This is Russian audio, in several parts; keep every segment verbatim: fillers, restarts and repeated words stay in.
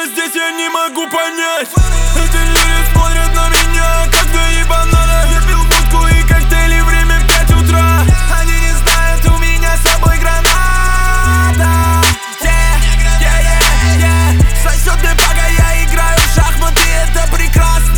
случилось здесь, я не могу понять. Эти люди смотрят на меня, как две банана. Я пил водку и коктейли, время пять утра. Они не знают, у меня с собой граната. Yeah, yeah, yeah, yeah. Сосет мне пока я играю в шахматы, это прекрасно.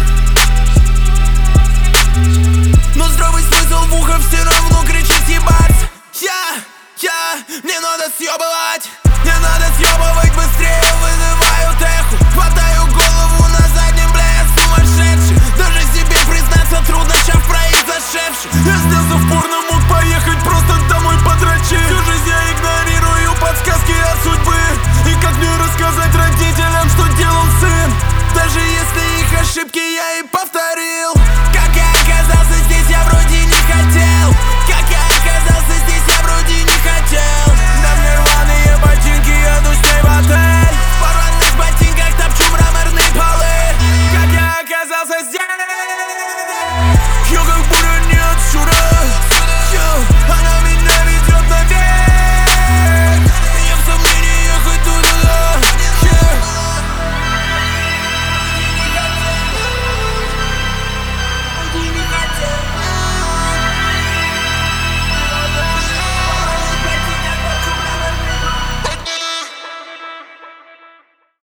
Но здравый смысл в ухо все равно кричит ебаться. Я, я, мне надо съебывать. Мне надо съебывать быстрее, вызываю теху. Хватаю голову на заднем, бля, я сумасшедший. Даже себе признаться трудно, ща в произошедшем. Я снялся в порно, мог поехать просто домой подрочить. Всю жизнь я игнорирую подсказки от судьбы. И как мне рассказать родителям, что делал сын? Даже если их ошибки я и повторил.